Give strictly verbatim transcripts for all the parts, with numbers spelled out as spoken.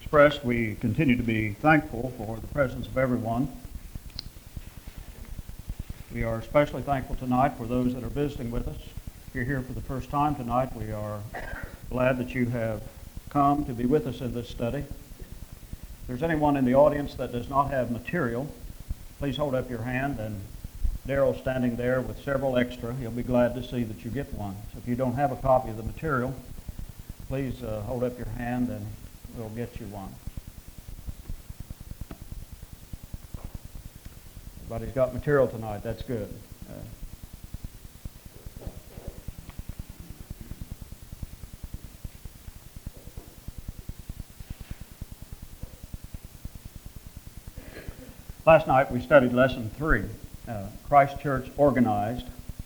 expressed, we continue to be thankful for the presence of everyone. We are especially thankful tonight for those that are visiting with us. If you're here for the first time tonight, we are glad that you have come to be with us in this study. If there's anyone in the audience that does not have material, please hold up your hand, and Daryl's standing there with several extra. He'll be glad to see that you get one. So if you don't have a copy of the material, please uh, hold up your hand and we'll get you one. Everybody's got material tonight. That's good. Uh, last night we studied lesson three, uh, Christ Church Organized.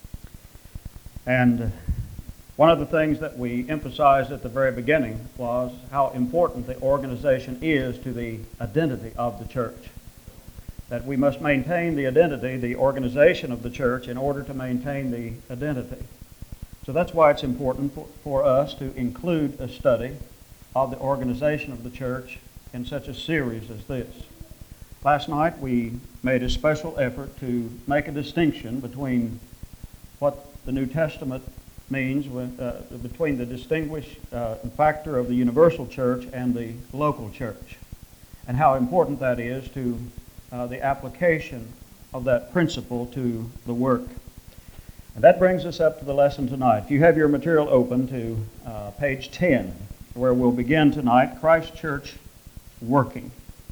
And one of the things that we emphasized at the very beginning was how important the organization is to the identity of the church. That we must maintain the identity, the organization of the church, in order to maintain the identity. So that's why it's important for, for us to include a study of the organization of the church in such a series as this. Last night we made a special effort to make a distinction between what the New Testament means with, uh, between the distinguished uh, factor of the universal church and the local church, and how important that is to uh, the application of that principle to the work. And that brings us up to the lesson tonight. If you have your material open to uh, page ten, where we'll begin tonight, Christ Church Working.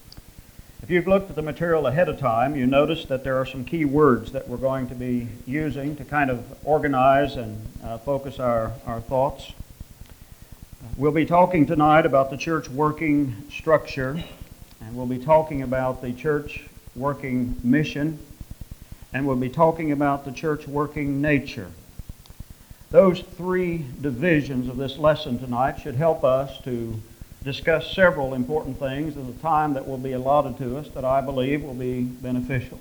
If you've looked at the material ahead of time, you notice that there are some key words that we're going to be using to kind of organize and uh, focus our, our thoughts. We'll be talking tonight about the church working structure, and we'll be talking about the church working mission, and we'll be talking about the church working nature. Those three divisions of this lesson tonight should help us to discuss several important things in the time that will be allotted to us that I believe will be beneficial.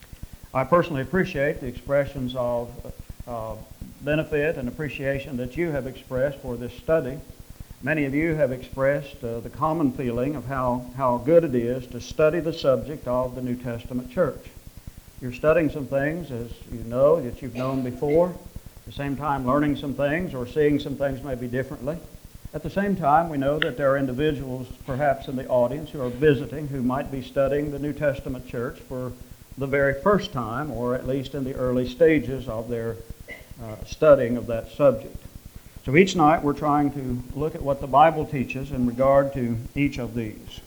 I personally appreciate the expressions of uh, benefit and appreciation that you have expressed for this study. Many of you have expressed uh, the common feeling of how, how good it is to study the subject of the New Testament church. You're studying some things, as you know, that you've known before, at the same time learning some things or seeing some things maybe differently. At the same time, we know that there are individuals perhaps in the audience who are visiting who might be studying the New Testament church for the very first time, or at least in the early stages of their uh, studying of that subject. So each night we're trying to look at what the Bible teaches in regard to each of these.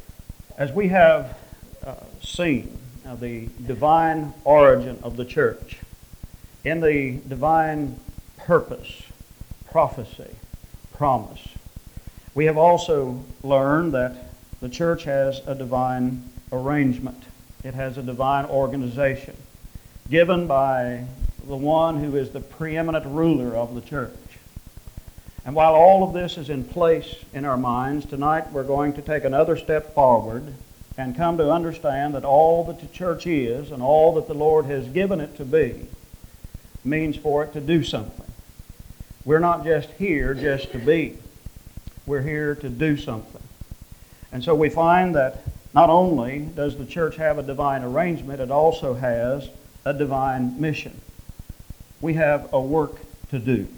As we have uh, seen uh, the divine origin of the church, in the divine purpose, prophecy, promise, we have also learned that the church has a divine arrangement. It has a divine organization given by the one who is the preeminent ruler of the church. And while all of this is in place in our minds, tonight we're going to take another step forward and come to understand that all that the church is and all that the Lord has given it to be means for it to do something. We're not just here just to be. We're here to do something. And so we find that not only does the church have a divine arrangement, it also has a divine mission. We have a work to do.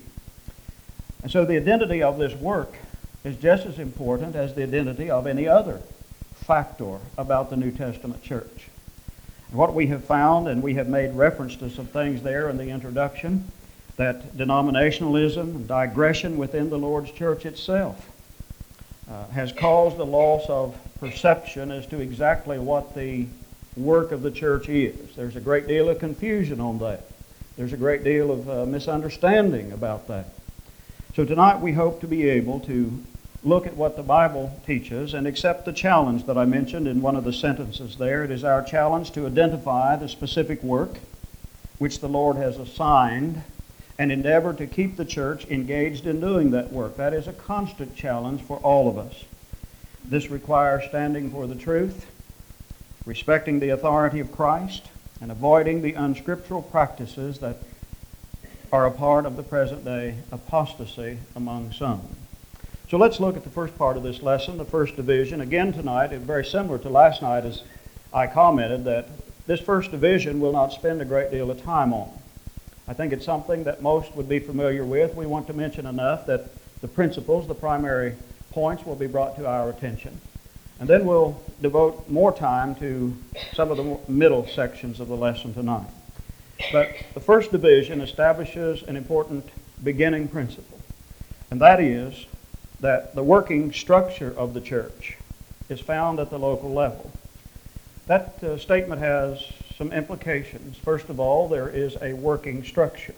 And so the identity of this work is just as important as the identity of any other factor about the New Testament church. And what we have found, and we have made reference to some things there in the introduction, that denominationalism and digression within the Lord's church itself uh, has caused a loss of perception as to exactly what the work of the church is. There's a great deal of confusion on that. There's a great deal of uh, misunderstanding about that. So tonight we hope to be able to look at what the Bible teaches and accept the challenge that I mentioned in one of the sentences there. It is our challenge to identify the specific work which the Lord has assigned and endeavor to keep the church engaged in doing that work. That is a constant challenge for all of us. This requires standing for the truth, respecting the authority of Christ, and avoiding the unscriptural practices that are a part of the present day apostasy among some. So let's look at the first part of this lesson, the first division. Again tonight, it's very similar to last night as I commented that this first division we'll not spend a great deal of time on. I think it's something that most would be familiar with. We want to mention enough that the principles, the primary points, will be brought to our attention. And then we'll devote more time to some of the middle sections of the lesson tonight. But the first division establishes an important beginning principle, and that is that the working structure of the church is found at the local level. That uh, statement has some implications. First of all, there is a working structure.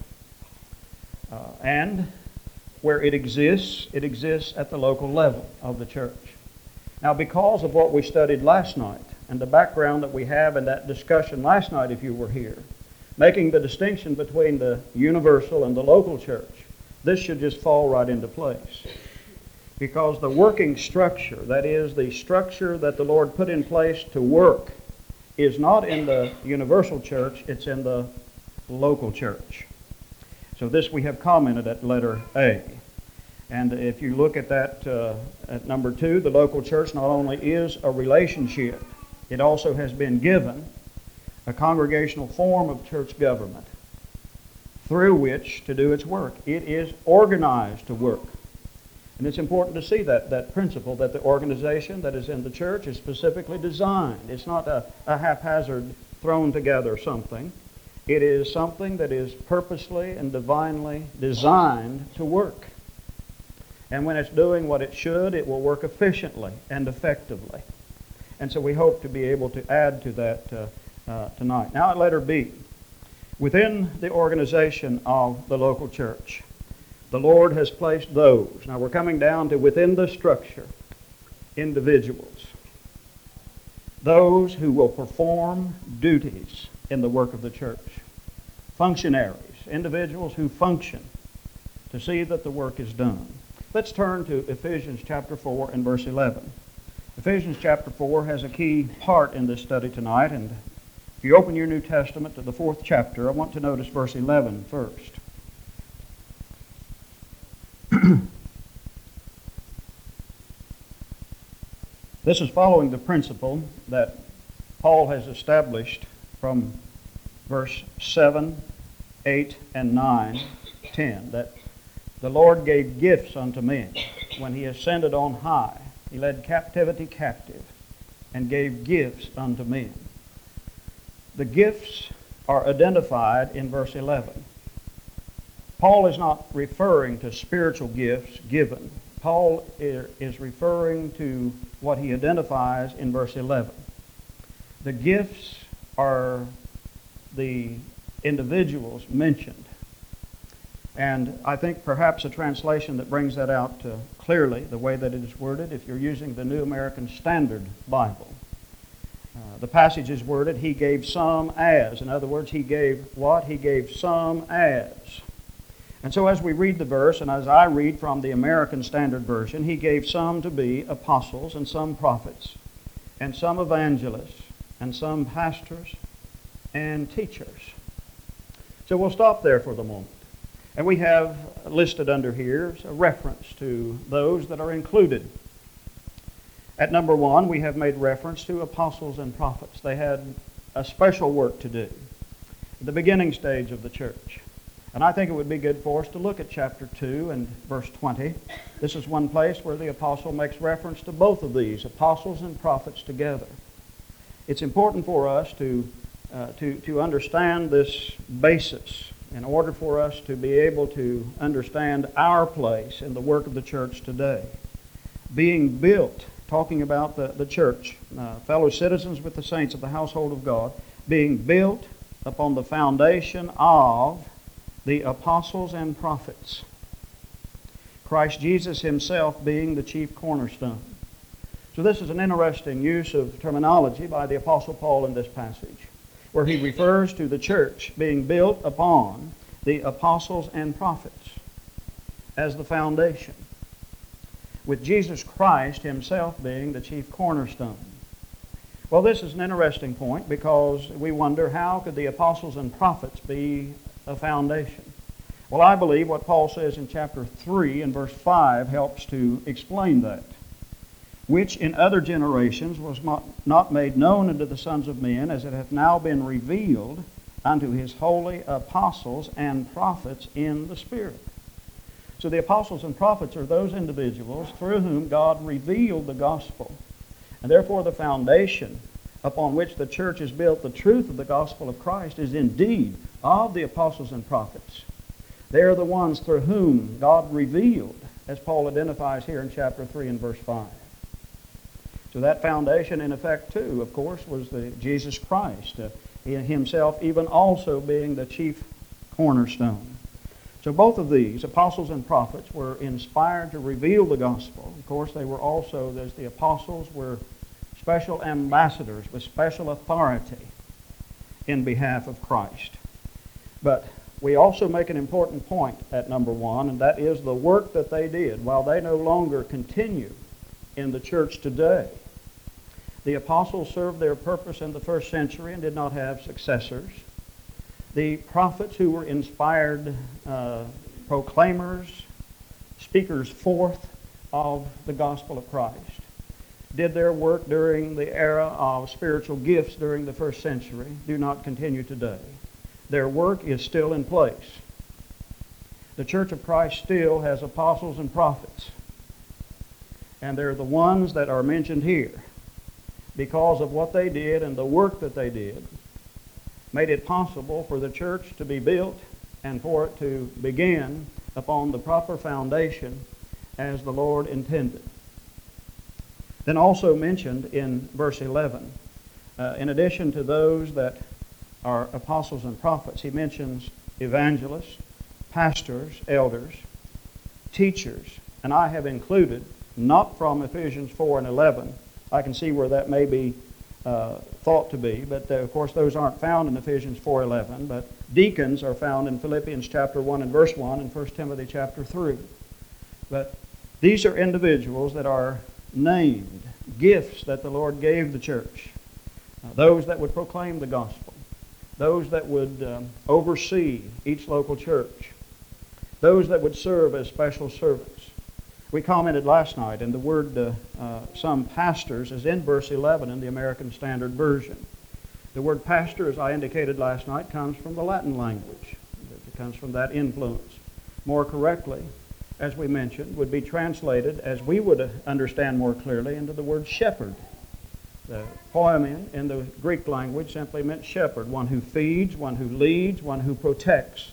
Uh, and where it exists, it exists at the local level of the church. Now, because of what we studied last night and the background that we have in that discussion last night, if you were here, making the distinction between the universal and the local church, this should just fall right into place. Because the working structure, that is, the structure that the Lord put in place to work, is not in the universal church, it's in the local church. So this we have commented at letter A. And if you look at that uh, at number two, the local church not only is a relationship, it also has been given a congregational form of church government through which to do its work. It is organized to work. And it's important to see that, that principle, that the organization that is in the church is specifically designed. It's not a, a haphazard thrown together something. It is something that is purposely and divinely designed to work. And when it's doing what it should, it will work efficiently and effectively. And so we hope to be able to add to that uh, uh, tonight. Now at letter B, within the organization of the local church, the Lord has placed those. Now we're coming down to within the structure, individuals. Those who will perform duties in the work of the church. Functionaries, individuals who function to see that the work is done. Let's turn to Ephesians chapter four and verse eleven. Ephesians chapter four has a key part in this study tonight, and if you open your New Testament to the fourth chapter, I want to notice verse eleven first. This is following the principle that Paul has established from verse seven, eight, and nine, ten, that the Lord gave gifts unto men when he ascended on high. He led captivity captive and gave gifts unto men. The gifts are identified in verse eleven. Paul is not referring to spiritual gifts given. Paul is referring to what he identifies in verse eleven. The gifts are the individuals mentioned. And I think perhaps a translation that brings that out uh, clearly, the way that it is worded, if you're using the New American Standard Bible, uh, the passage is worded, he gave some as. In other words, he gave what? He gave some as. And so as we read the verse, and as I read from the American Standard Version, he gave some to be apostles, and some prophets, and some evangelists, and some pastors, and teachers. So we'll stop there for the moment. And we have listed under here a reference to those that are included. At number one, we have made reference to apostles and prophets. They had a special work to do at the beginning stage of the church. And I think it would be good for us to look at chapter two and verse twenty. This is one place where the apostle makes reference to both of these, apostles and prophets together. It's important for us to, uh, to, to understand this basis in order for us to be able to understand our place in the work of the church today. Being built, talking about the, the church, uh, fellow citizens with the saints of the household of God, being built upon the foundation of the apostles and prophets. Christ Jesus himself being the chief cornerstone. So this is an interesting use of terminology by the Apostle Paul in this passage, where he refers to the church being built upon the apostles and prophets as the foundation, with Jesus Christ himself being the chief cornerstone. Well, this is an interesting point because we wonder, how could the apostles and prophets be a foundation? Well, I believe what Paul says in chapter three and verse five helps to explain that. Which in other generations was not made known unto the sons of men, as it hath now been revealed unto his holy apostles and prophets in the Spirit. So the apostles and prophets are those individuals through whom God revealed the gospel. And therefore the foundation upon which the church is built, the truth of the gospel of Christ, is indeed of the apostles and prophets. They are the ones through whom God revealed, as Paul identifies here in chapter three and verse five. So that foundation, in effect, too, of course, was the Jesus Christ, uh, himself even also being the chief cornerstone. So both of these, apostles and prophets, were inspired to reveal the gospel. Of course, they were also, as the apostles, were special ambassadors with special authority in behalf of Christ. But we also make an important point at number one, and that is the work that they did while they no longer continue in the church today. The apostles served their purpose in the first century and did not have successors. The prophets, who were inspired uh, proclaimers, speakers forth of the gospel of Christ, did their work during the era of spiritual gifts during the first century, do not continue today. Their work is still in place. The Church of Christ still has apostles and prophets. And they're the ones that are mentioned here because of what they did and the work that they did made it possible for the church to be built and for it to begin upon the proper foundation as the Lord intended. Then also mentioned in verse eleven, uh, in addition to those that are apostles and prophets, he mentions evangelists, pastors, elders, teachers, and I have included, not from Ephesians four and eleven, I can see where that may be uh, thought to be, but uh, of course those aren't found in Ephesians four eleven, but deacons are found in Philippians chapter one and verse one and First Timothy chapter three. But these are individuals that are named, gifts that the Lord gave the church, uh, those that would proclaim the gospel, those that would um, oversee each local church, those that would serve as special servants. We commented last night, and the word uh, uh, some pastors is in verse eleven in the American Standard Version. The word pastor, as I indicated last night, comes from the Latin language. It comes from that influence. More correctly, as we mentioned, would be translated, as we would understand more clearly, into the word shepherd. The poimen in the Greek language simply meant shepherd, one who feeds, one who leads, one who protects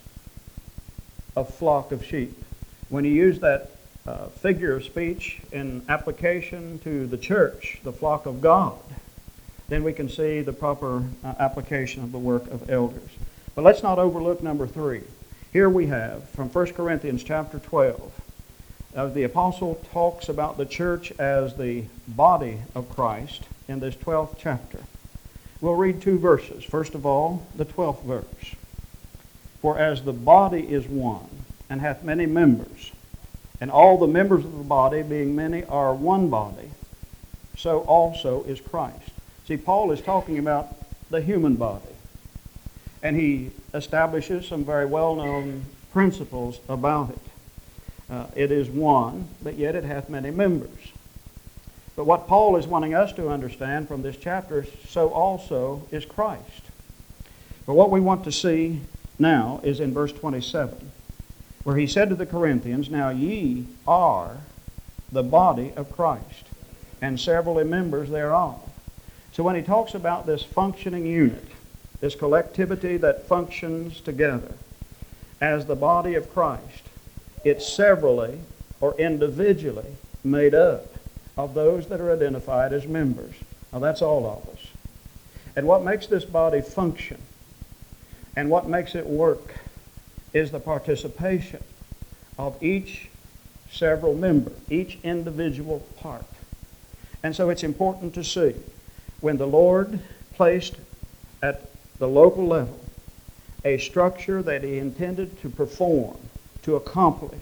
a flock of sheep. When he used that uh, figure of speech in application to the church, the flock of God, then we can see the proper uh, application of the work of elders. But let's not overlook number three. Here we have, from First Corinthians chapter twelve, uh, the apostle talks about the church as the body of Christ in this twelfth chapter. We'll read two verses. First of all, the twelfth verse. For as the body is one, and hath many members, and all the members of the body, being many, are one body, so also is Christ. See, Paul is talking about the human body. And he establishes some very well-known principles about it. Uh, it is one, but yet it hath many members. But what Paul is wanting us to understand from this chapter, so also is Christ. But what we want to see now is in verse twenty-seven, where he said to the Corinthians, Now ye are the body of Christ, and severally members thereof. So when he talks about this functioning unit, this collectivity that functions together as the body of Christ, it's severally or individually made up of those that are identified as members. Now that's all of us. And what makes this body function and what makes it work is the participation of each several member, each individual part. And so it's important to see when the Lord placed at the local level a structure that he intended to perform, to accomplish,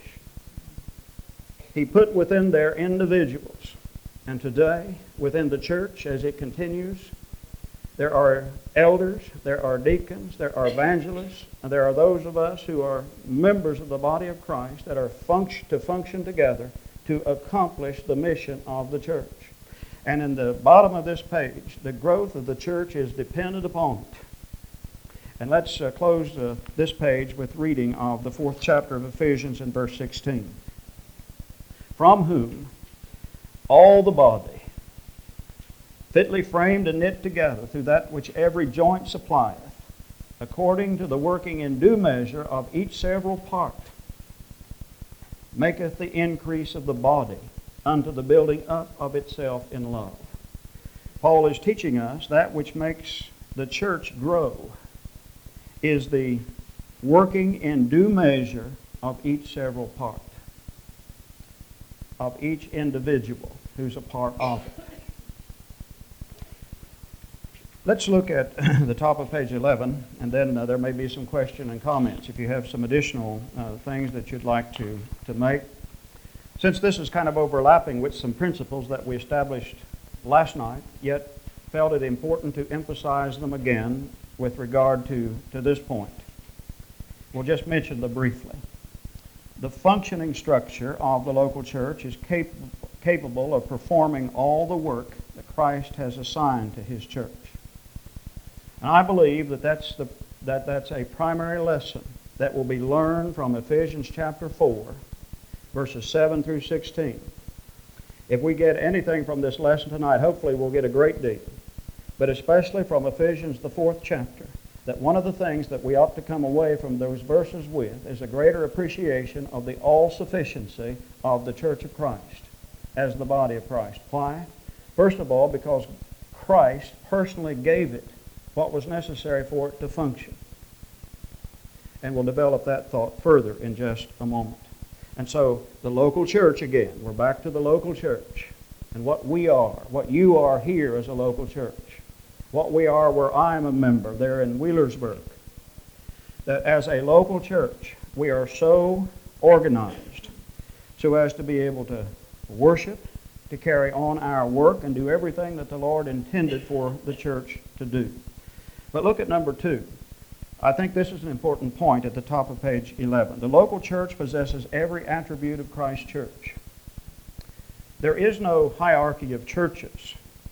he put within there individuals. And today, within the church, as it continues, There are elders, there are deacons, there are evangelists, and there are those of us who are members of the body of Christ that are function, to function together to accomplish the mission of the church. And in the bottom of this page, the growth of the church is dependent upon it. And let's uh, close uh, this page with reading of the fourth chapter of Ephesians in verse sixteen. From whom all the body, fitly framed and knit together through that which every joint supplieth, according to the working in due measure of each several part, maketh the increase of the body unto the building up of itself in love. Paul is teaching us that which makes the church grow is the working in due measure of each several part, of each individual who's a part of it. Let's look at the top of page eleven, and then uh, there may be some question and comments if you have some additional uh, things that you'd like to, to make. Since this is kind of overlapping with some principles that we established last night, yet felt it important to emphasize them again with regard to, to this point. We'll just mention them briefly. The functioning structure of the local church is cap- capable of performing all the work that Christ has assigned to His church. And I believe that that's, the, that that's a primary lesson that will be learned from Ephesians chapter four, verses seven through sixteen. If we get anything from this lesson tonight, hopefully we'll get a great deal. But especially from Ephesians, the fourth chapter, that one of the things that we ought to come away from those verses with is a greater appreciation of the all-sufficiency of the church of Christ as the body of Christ. Why? First of all, because Christ personally gave it what was necessary for it to function. And we'll develop that thought further in just a moment. And so the local church again, we're back to the local church and what we are, what you are here as a local church, what we are where I'm a member there in Wheelersburg. That as a local church, we are so organized so as to be able to worship, to carry on our work, and do everything that the Lord intended for the church to do. But look at number two. I think this is an important point at the top of page eleven. The local church possesses every attribute of Christ's church. There is no hierarchy of churches.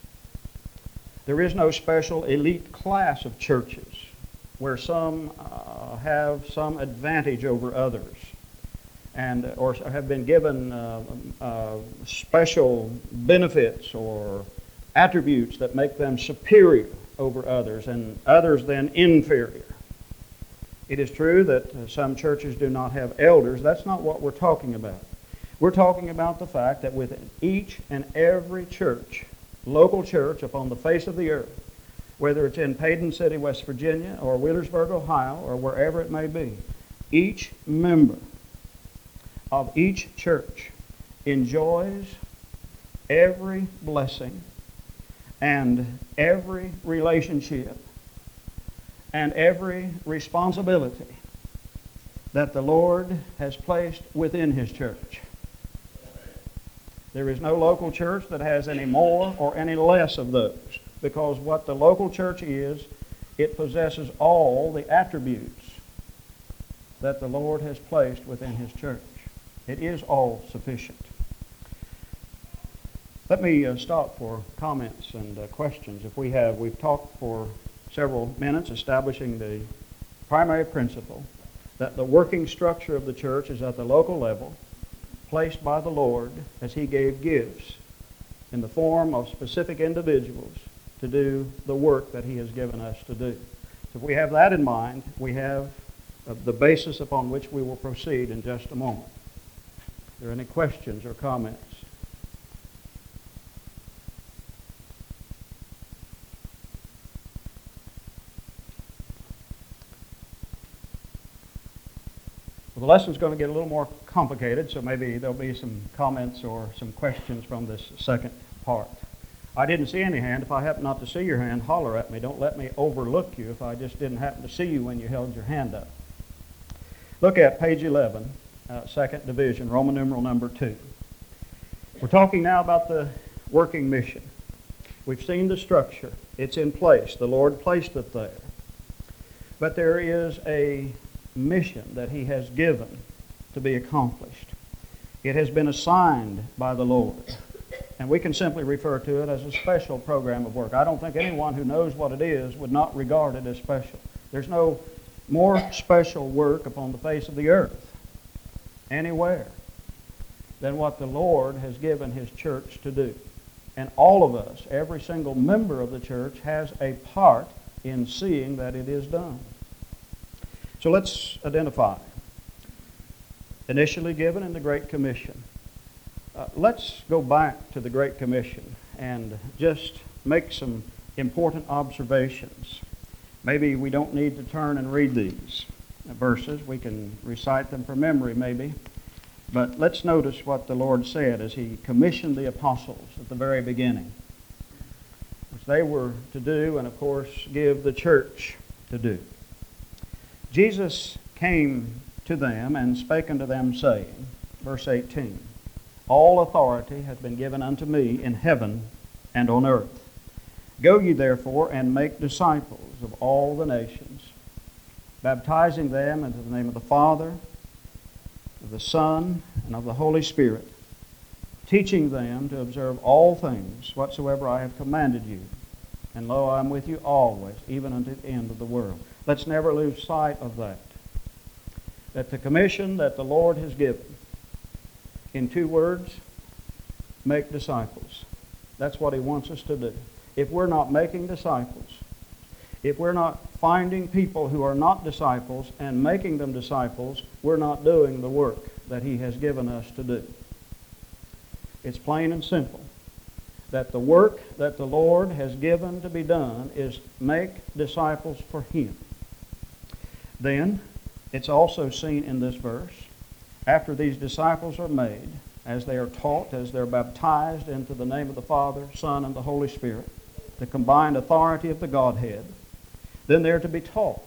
There is no special elite class of churches where some uh, have some advantage over others and or have been given uh, uh, special benefits or attributes that make them superior over others and others then inferior. It is true that uh, some churches do not have elders. That's not what we're talking about. We're talking about the fact that within each and every church, local church upon the face of the earth, whether it's in Paden City, West Virginia, or Wheelersburg, Ohio, or wherever it may be, each member of each church enjoys every blessing and every relationship and every responsibility that the Lord has placed within His church. There is no local church that has any more or any less of those, because what the local church is, it possesses all the attributes that the Lord has placed within His church. It is all sufficient. Let me uh, stop for comments and uh, questions. If we have, we've talked for several minutes establishing the primary principle that the working structure of the church is at the local level, placed by the Lord as He gave gifts in the form of specific individuals to do the work that He has given us to do. So if we have that in mind, we have uh, the basis upon which we will proceed in just a moment. Are there any questions or comments? Well, the lesson's going to get a little more complicated, so maybe there'll be some comments or some questions from this second part. I didn't see any hand. If I happen not to see your hand, holler at me. Don't let me overlook you if I just didn't happen to see you when you held your hand up. Look at page eleven, uh, second division, Roman numeral number two. We're talking now about the working mission. We've seen the structure. It's in place. The Lord placed it there. But there is a mission that He has given to be accomplished. It has been assigned by the Lord. And we can simply refer to it as a special program of work. I don't think anyone who knows what it is would not regard it as special. There's no more special work upon the face of the earth anywhere than what the Lord has given His church to do. And all of us, every single member of the church, has a part in seeing that it is done. So let's identify. Initially given in the Great Commission. Uh, let's go back to the Great Commission and just make some important observations. Maybe we don't need to turn and read these verses. We can recite them from memory maybe. But let's notice what the Lord said as He commissioned the apostles at the very beginning, which they were to do and, of course, give the church to do. Jesus came to them and spake unto them, saying, verse eighteen, All authority hath been given unto me in heaven and on earth. Go ye therefore and make disciples of all the nations, baptizing them into the name of the Father, of the Son, and of the Holy Spirit, teaching them to observe all things whatsoever I have commanded you. And lo, I am with you always, even unto the end of the world. Let's never lose sight of that. That the commission that the Lord has given, in two words, make disciples. That's what He wants us to do. If we're not making disciples, if we're not finding people who are not disciples and making them disciples, we're not doing the work that He has given us to do. It's plain and simple that the work that the Lord has given to be done is make disciples for Him. Then, it's also seen in this verse, after these disciples are made, as they are taught, as they're baptized into the name of the Father, Son, and the Holy Spirit, the combined authority of the Godhead, then they're to be taught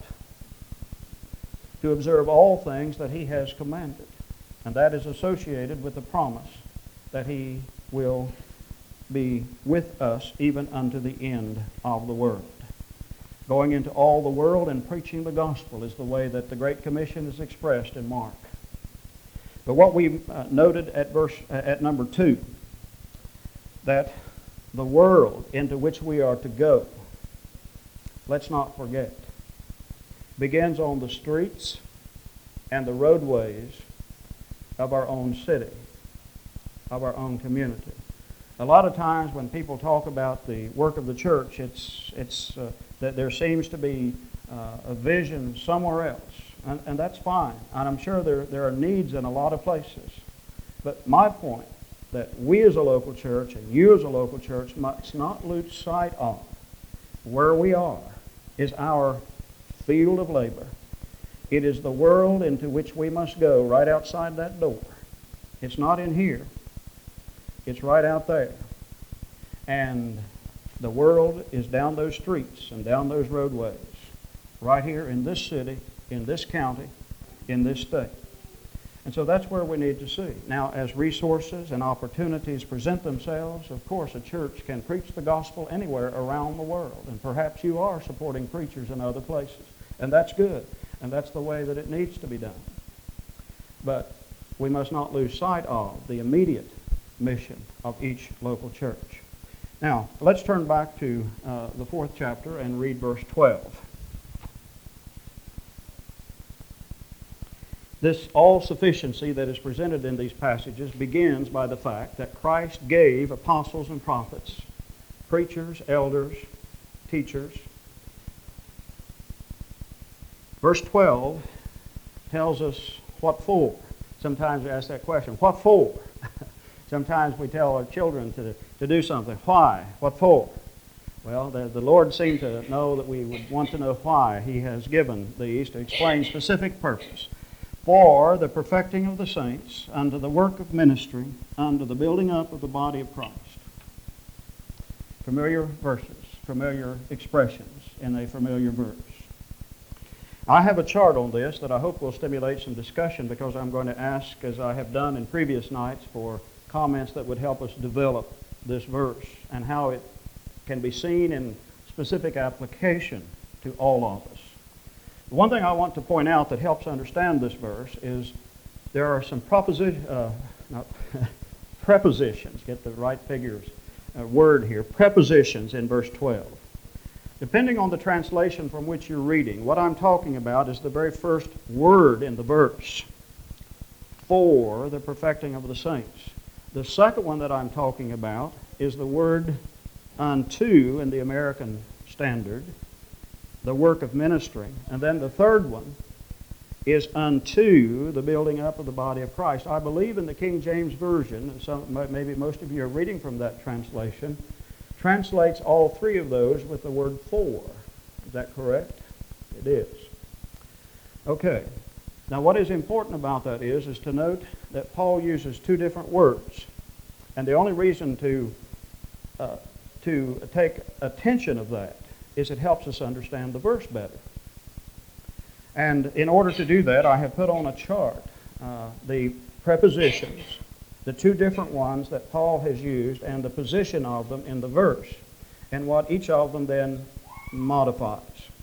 to observe all things that He has commanded. And that is associated with the promise that He will be with us even unto the end of the world. Going into all the world and preaching the gospel is the way that the Great Commission is expressed in Mark. But what we uh, noted at verse uh, at number two, that the world into which we are to go, let's not forget, begins on the streets and the roadways of our own city, of our own community. A lot of times when people talk about the work of the church, it's it's uh, that there seems to be uh, a vision somewhere else. And, and that's fine. And I'm sure there, there are needs in a lot of places. But my point, that we as a local church and you as a local church must not lose sight of where we are is our field of labor. It is the world into which we must go right outside that door. It's not in here. It's right out there. And the world is down those streets and down those roadways, right here in this city, in this county, in this state. And so that's where we need to see. Now, as resources and opportunities present themselves, of course, a church can preach the gospel anywhere around the world. And perhaps you are supporting preachers in other places. And that's good. And that's the way that it needs to be done. But we must not lose sight of the immediate mission of each local church. Now, let's turn back to uh, the fourth chapter and read verse twelve. This all-sufficiency that is presented in these passages begins by the fact that Christ gave apostles and prophets, preachers, elders, teachers. Verse twelve tells us what for. Sometimes we ask that question, what for? Sometimes we tell our children to, to do something. Why? What for? Well, the, the Lord seemed to know that we would want to know why He has given these to explain specific purpose. For the perfecting of the saints, unto the work of ministry, unto the building up of the body of Christ. Familiar verses, familiar expressions in a familiar verse. I have a chart on this that I hope will stimulate some discussion, because I'm going to ask, as I have done in previous nights, for comments that would help us develop this verse and how it can be seen in specific application to all of us. The one thing I want to point out that helps understand this verse is there are some proposition, uh, not prepositions, get the right figures, uh, word here, prepositions in verse twelve. Depending on the translation from which you're reading, what I'm talking about is the very first word in the verse, for the perfecting of the saints. The second one that I'm talking about is the word unto in the American Standard, the work of ministering. And then the third one is unto the building up of the body of Christ. I believe in the King James Version, and some, maybe most of you are reading from that translation, translates all three of those with the word for. Is that correct? It is. Okay. Now what is important about that is, is to note that Paul uses two different words. And the only reason to, uh, to take attention of that is it helps us understand the verse better. And in order to do that, I have put on a chart uh, the prepositions, the two different ones that Paul has used, and the position of them in the verse, and what each of them then modifies.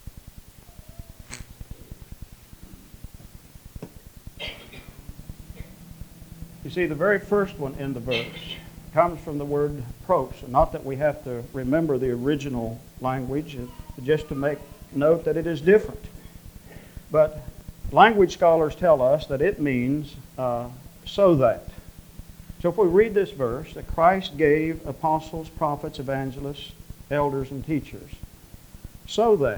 You see, the very first one in the verse comes from the word pros. Not that we have to remember the original language, just to make note that it is different. But language scholars tell us that it means uh, so that. So if we read this verse, that Christ gave apostles, prophets, evangelists, elders, and teachers, so that,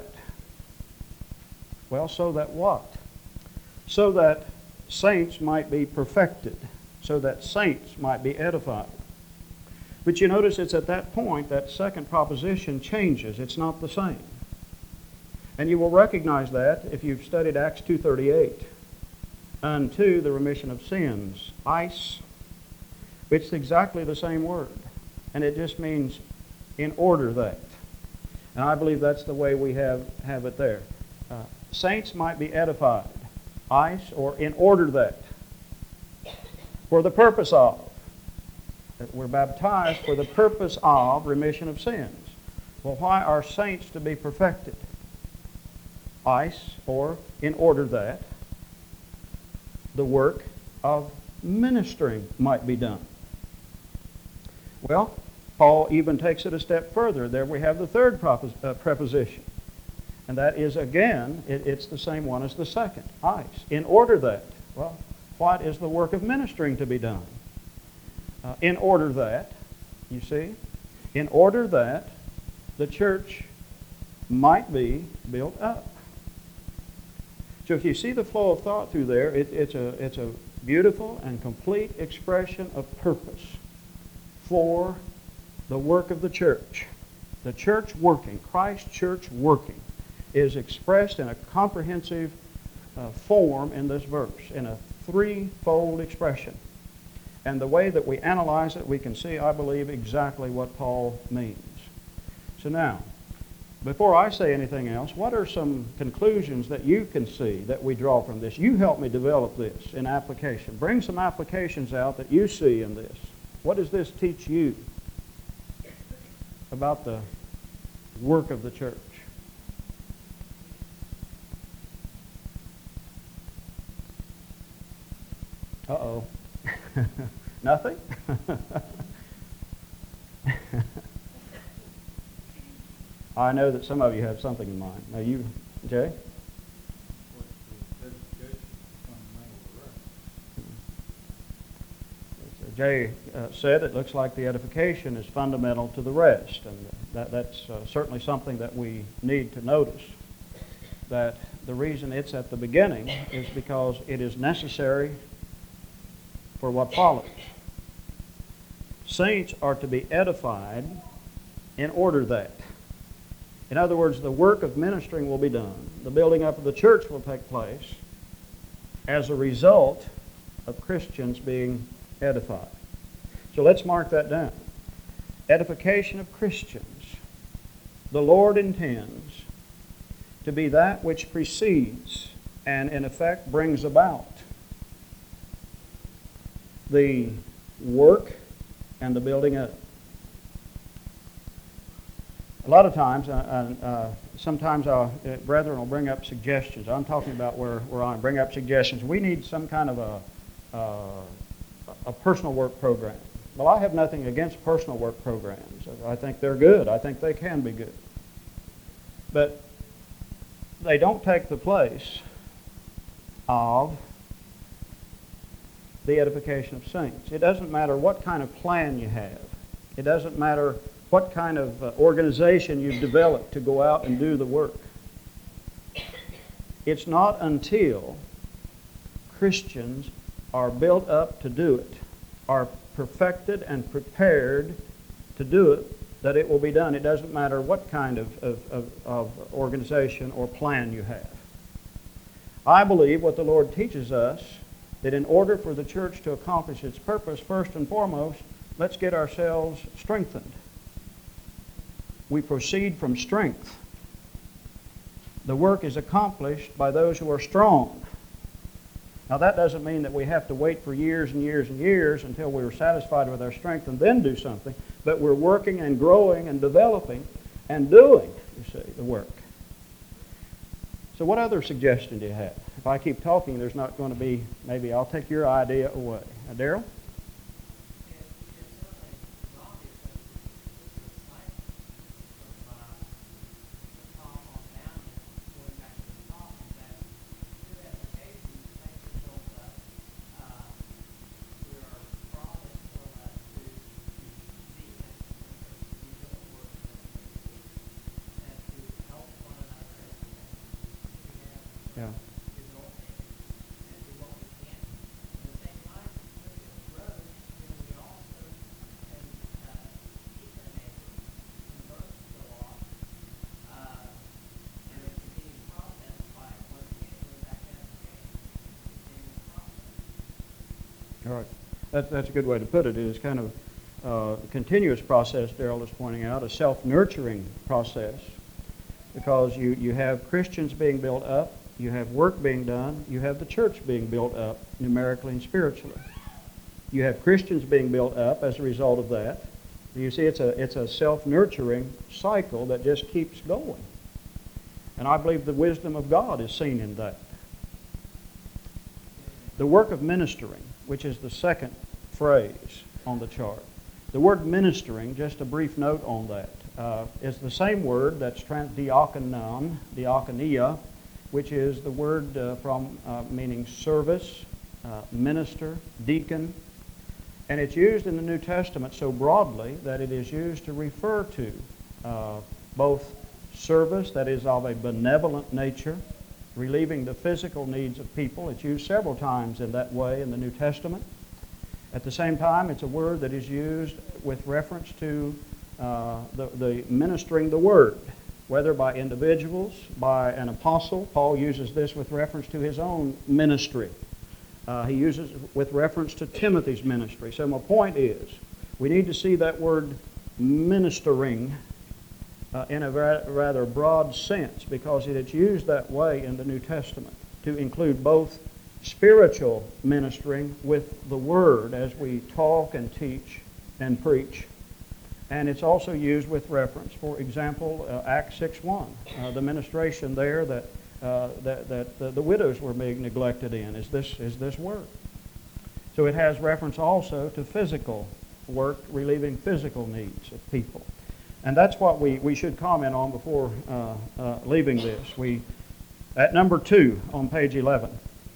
well, so that what? So that saints might be perfected, so that saints might be edified. But you notice it's at that point that second proposition changes. It's not the same. And you will recognize that if you've studied Acts two thirty-eight. Unto the remission of sins. Eis. It's exactly the same word. And it just means in order that. And I believe that's the way we have, have it there. Uh, saints might be edified. Eis, or in order that. For the purpose of. That we're baptized for the purpose of remission of sins. Well, why are saints to be perfected? Eis, or in order that the work of ministering might be done. Well, Paul even takes it a step further. There we have the third propos- uh, preposition. And that is, again, it, it's the same one as the second. Eis. In order that. Well, what is the work of ministering to be done? Uh, in order that, you see, in order that the church might be built up. So if you see the flow of thought through there, it, it's a it's a beautiful and complete expression of purpose for the work of the church. The church working, Christ's church working, is expressed in a comprehensive uh, form in this verse, in a threefold expression. And the way that we analyze it, we can see, I believe, exactly what Paul means. So now, before I say anything else, what are some conclusions that you can see that we draw from this? You help me develop this in application. Bring some applications out that you see in this. What does this teach you about the work of the church? Uh-oh. Nothing? I know that some of you have something in mind. Now you, Jay? Jay uh, said it looks like the edification is fundamental to the rest, and that, that's uh, certainly something that we need to notice. That the reason it's at the beginning is because it is necessary for what follows. Saints are to be edified in order that. In other words, the work of ministering will be done. The building up of the church will take place as a result of Christians being edified. So let's mark that down. Edification of Christians. The Lord intends to be that which precedes and in effect brings about the work and the building up. A lot of times, uh, uh, sometimes our uh, brethren will bring up suggestions. I'm talking about where we're on. Bring up suggestions. We need some kind of a, uh, a personal work program. Well, I have nothing against personal work programs. I think they're good. I think they can be good. But they don't take the place of the edification of saints. It doesn't matter what kind of plan you have. It doesn't matter what kind of uh, organization you've developed to go out and do the work. It's not until Christians are built up to do it, are perfected and prepared to do it, that it will be done. It doesn't matter what kind of, of, of, of organization or plan you have. I believe what the Lord teaches us, that in order for the church to accomplish its purpose, first and foremost, let's get ourselves strengthened. We proceed from strength. The work is accomplished by those who are strong. Now that doesn't mean that we have to wait for years and years and years until we're satisfied with our strength and then do something, but we're working and growing and developing and doing, you see, the work. So what other suggestion do you have? If I keep talking, there's not going to be, maybe I'll take your idea away. Now, Darrell? Yeah. All right. That's, that's a good way to put it. It is kind of uh, a continuous process, Darrell is pointing out, a self-nurturing process, because you, you have Christians being built up, you have work being done, you have the church being built up numerically and spiritually. You have Christians being built up as a result of that. You see, it's a, it's a self-nurturing cycle that just keeps going. And I believe the wisdom of God is seen in that. The work of ministering, which is the second phrase on the chart. The word ministering, just a brief note on that, uh, is the same word that's trans- diakonon, diakonia, which is the word uh, from uh, meaning service, uh, minister, deacon. And it's used in the New Testament so broadly that it is used to refer to uh, both service, that is of a benevolent nature, relieving the physical needs of people. It's used several times in that way in the New Testament. At the same time, it's a word that is used with reference to uh, the, the ministering the word, whether by individuals, by an apostle. Paul uses this with reference to his own ministry. Uh, he uses it with reference to Timothy's ministry. So my point is, we need to see that word ministering uh, in a ra- rather broad sense, because it is used that way in the New Testament to include both spiritual ministering with the Word as we talk and teach and preach. And it's also used with reference, for example, uh, Acts six one, uh, the ministration there that uh, that, that the, the widows were being neglected in is this, is this work. So it has reference also to physical work, relieving physical needs of people. And that's what we, we should comment on before uh, uh, leaving this. We, at number two on page eleven,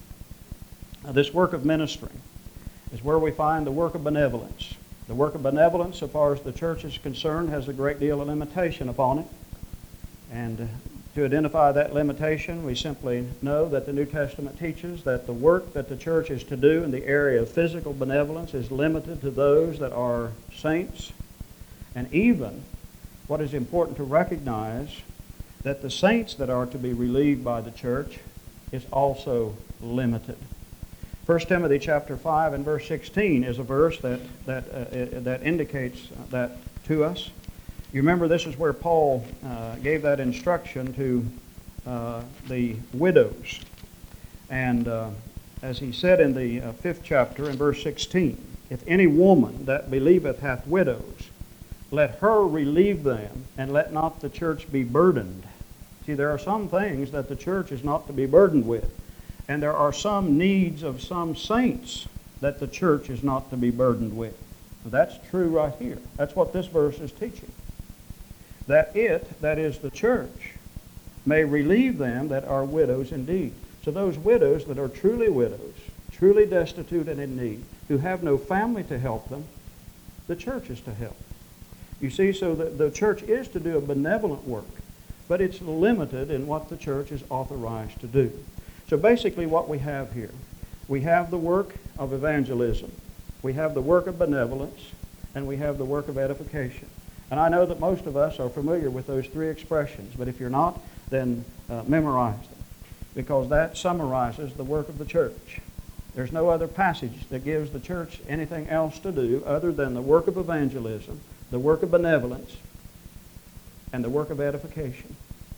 uh, this work of ministering is where we find the work of benevolence. The work of benevolence, so far as the church is concerned, has a great deal of limitation upon it. And uh, to identify that limitation, we simply know that the New Testament teaches that the work that the church is to do in the area of physical benevolence is limited to those that are saints. And even, what is important to recognize, that the saints that are to be relieved by the church is also limited. First Timothy chapter five and verse sixteen is a verse that that uh, that indicates that to us. You remember, this is where Paul uh, gave that instruction to uh, the widows, and uh, as he said in the uh, fifth chapter in verse sixteen, if any woman that believeth hath widows, let her relieve them, and let not the church be burdened. See, there are some things that the church is not to be burdened with. And there are some needs of some saints that the church is not to be burdened with. That's true right here. That's what this verse is teaching. That it, that is the church, may relieve them that are widows indeed. So those widows that are truly widows, truly destitute and in need, who have no family to help them, the church is to help. You see, so the, the church is to do a benevolent work, but it's limited in what the church is authorized to do. So basically what we have here, we have the work of evangelism, we have the work of benevolence, and we have the work of edification. And I know that most of us are familiar with those three expressions, but if you're not, then uh, memorize them, because that summarizes the work of the church. There's no other passage that gives the church anything else to do other than the work of evangelism, the work of benevolence, and the work of edification.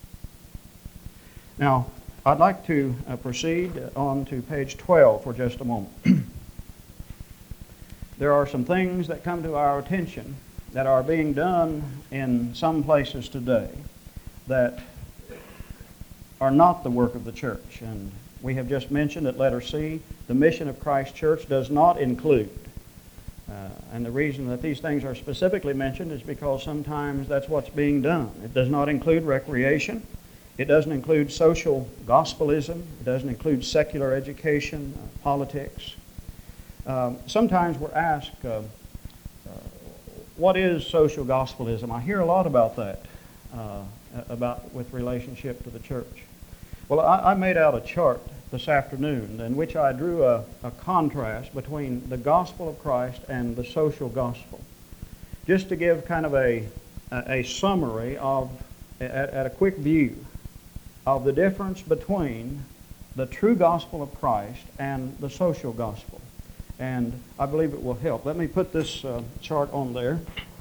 Now, I'd like to uh, proceed on to page twelve for just a moment. There are some things that come to our attention that are being done in some places today that are not the work of the church. And we have just mentioned at letter C, the mission of Christ Church does not include. Uh, and the reason that these things are specifically mentioned is because sometimes that's what's being done. It does not include recreation. It doesn't include social gospelism. It doesn't include secular education, uh, politics. Um, sometimes we're asked, uh, uh, what is social gospelism? I hear a lot about that, uh, about with relationship to the church. Well, I, I made out a chart this afternoon in which I drew a, a contrast between the gospel of Christ and the social gospel, just to give kind of a, a, a summary of, at, at a quick view, of the difference between the true gospel of Christ and the social gospel. And I believe it will help. Let me put this uh, chart on there.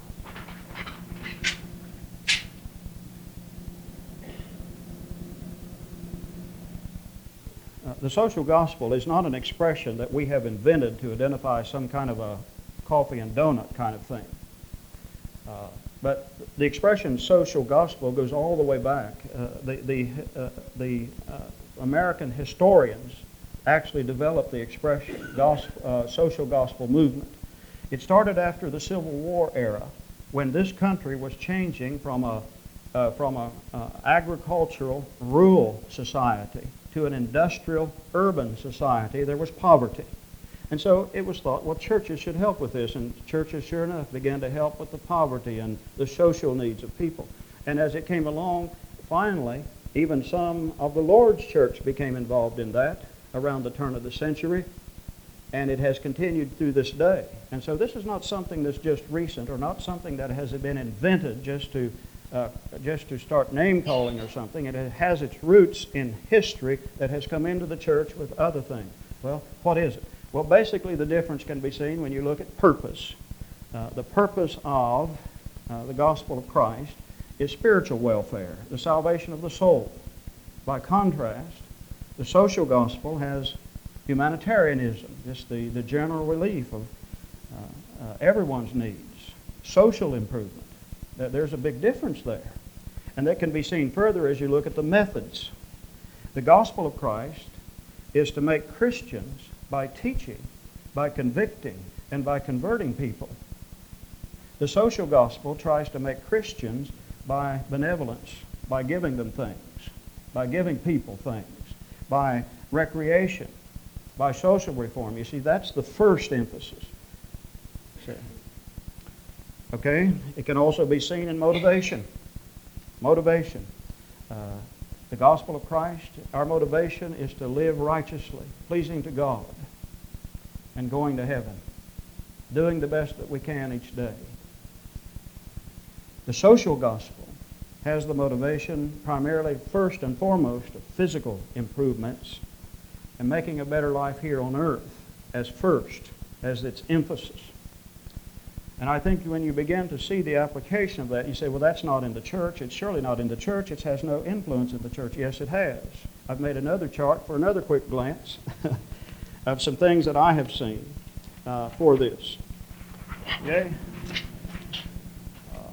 Uh, the social gospel is not an expression that we have invented to identify some kind of a coffee and donut kind of thing. Uh, but the expression social gospel goes all the way back. Uh, the the, uh, the uh, American historians actually developed the expression gospel, uh, social gospel movement. It started after the Civil War era, when this country was changing from a uh, from a uh, agricultural rural society to an industrial urban society. There was poverty. And so it was thought, well, churches should help with this. And churches, sure enough, began to help with the poverty and the social needs of people. And as it came along, finally, even some of the Lord's church became involved in that around the turn of the century. And it has continued through this day. And so this is not something that's just recent, or not something that has been invented just to Uh, just to start name-calling or something. It has its roots in history that has come into the church with other things. Well, what is it? Well, basically the difference can be seen when you look at purpose. Uh, the purpose of uh, the gospel of Christ is spiritual welfare, the salvation of the soul. By contrast, the social gospel has humanitarianism, just the, the general relief of uh, uh, everyone's needs, social improvement. There's a big difference there. And that can be seen further as you look at the methods. The gospel of Christ is to make Christians by teaching, by convicting, and by converting people. The social gospel tries to make Christians by benevolence, by giving them things, by giving people things, by recreation, by social reform. You see, that's the first emphasis. See? Okay? It can also be seen in motivation. Motivation. Uh, the gospel of Christ, our motivation is to live righteously, pleasing to God, and going to heaven, doing the best that we can each day. The social gospel has the motivation primarily, first and foremost, of physical improvements and making a better life here on earth as first, as its emphasis. And I think when you begin to see the application of that, you say, well, that's not in the church. It's surely not in the church. It has no influence in the church. Yes, it has. I've made another chart for another quick glance of some things that I have seen uh, for this. Okay? Uh,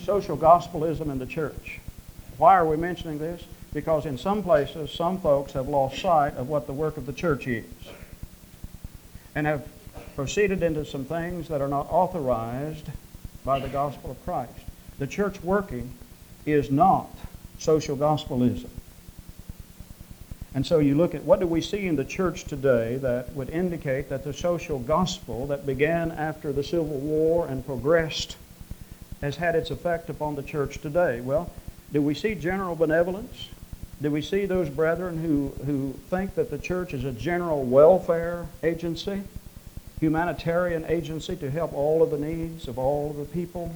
social gospelism in the church. Why are we mentioning this? Because in some places, some folks have lost sight of what the work of the church is and have proceeded into some things that are not authorized by the gospel of Christ. The church working is not social gospelism. And so you look at what do we see in the church today that would indicate that the social gospel that began after the Civil War and progressed has had its effect upon the church today. Well, do we see general benevolence? Do we see those brethren who, who think that the church is a general welfare agency, humanitarian agency to help all of the needs of all of the people?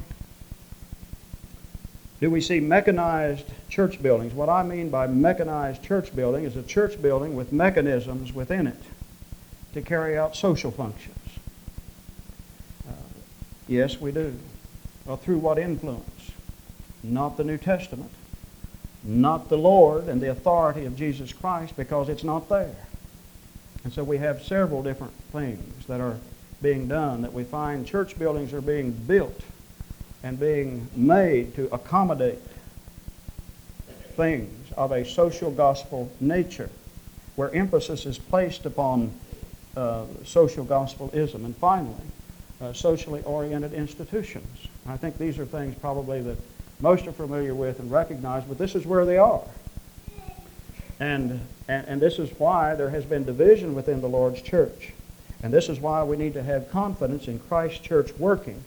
Do we see mechanized church buildings? What I mean by mechanized church building is a church building with mechanisms within it to carry out social functions. Uh, yes, we do. Well, through what influence? Not the New Testament, not the Lord and the authority of Jesus Christ, because it's not there. And so we have several different things that are being done, that we find church buildings are being built and being made to accommodate things of a social gospel nature, where emphasis is placed upon uh, social gospelism. And finally, uh, socially oriented institutions. I think these are things probably that most are familiar with and recognize, but this is where they are. And, and, and this is why there has been division within the Lord's church. And this is why we need to have confidence in Christ's church working,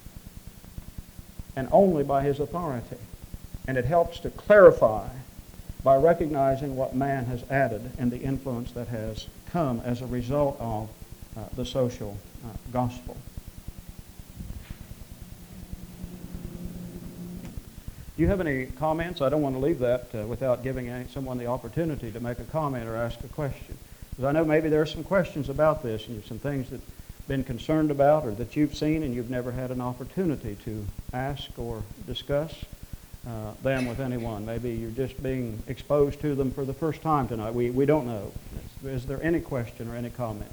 and only by His authority. And it helps to clarify by recognizing what man has added and the influence that has come as a result of uh, the social uh, gospel. Do you have any comments? I don't want to leave that uh, without giving any, someone the opportunity to make a comment or ask a question. Because I know maybe there are some questions about this, and some things that been concerned about or that you've seen and you've never had an opportunity to ask or discuss uh, them with anyone. Maybe you're just being exposed to them for the first time tonight. We, we don't know. Is there any question or any comment?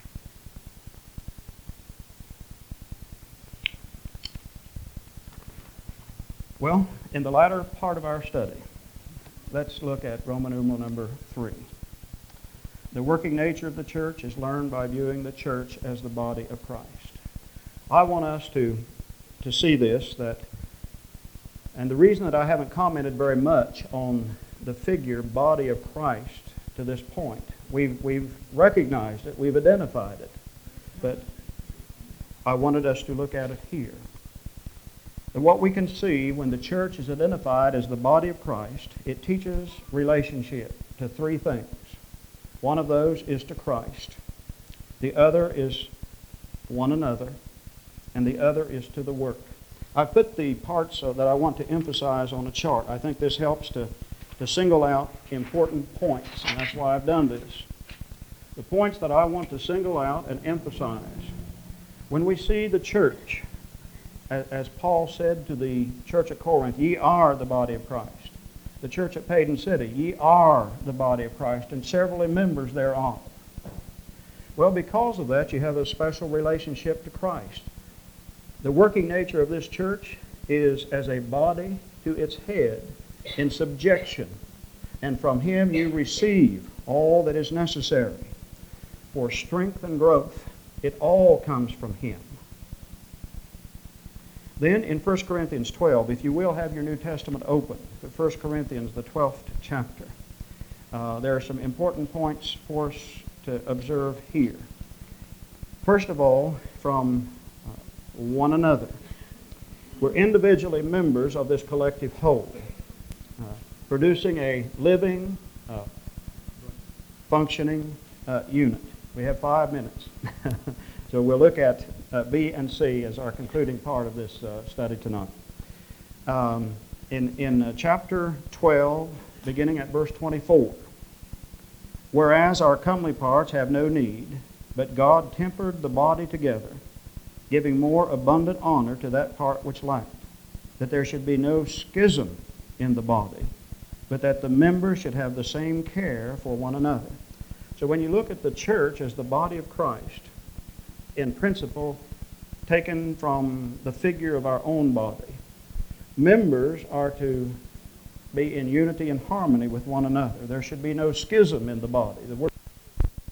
Well, in the latter part of our study, let's look at Roman numeral number three. The working nature of the church is learned by viewing the church as the body of Christ. I want us to, to see this, that, and the reason that I haven't commented very much on the figure body of Christ to this point, we've, we've recognized it, we've identified it, but I wanted us to look at it here. And what we can see when the church is identified as the body of Christ, it teaches relationship to three things. One of those is to Christ. The other is one another. And the other is to the work. I've put the parts that I want to emphasize on a chart. I think this helps to, to single out important points, and that's why I've done this. The points that I want to single out and emphasize. When we see the church, as Paul said to the church at Corinth, ye are the body of Christ. The church at Paden City, ye are the body of Christ, and severally members thereof. Well, because of that, you have a special relationship to Christ. The working nature of this church is as a body to its head in subjection, and from Him you receive all that is necessary for strength and growth. It all comes from Him. Then in First Corinthians twelve, if you will have your New Testament open, to First Corinthians, the twelfth chapter, uh, there are some important points for us to observe here. First of all, from uh, one another. We're individually members of this collective whole, uh, producing a living, uh, functioning uh, unit. We have five minutes. So we'll look at uh, B and C as our concluding part of this uh, study tonight. Um, in in uh, chapter twelve, beginning at verse twenty-four, whereas our comely parts have no need, but God tempered the body together, giving more abundant honor to that part which lacked, that there should be no schism in the body, but that the members should have the same care for one another. So when you look at the church as the body of Christ, in principle, taken from the figure of our own body, members are to be in unity and harmony with one another. There should be no schism in the body. The word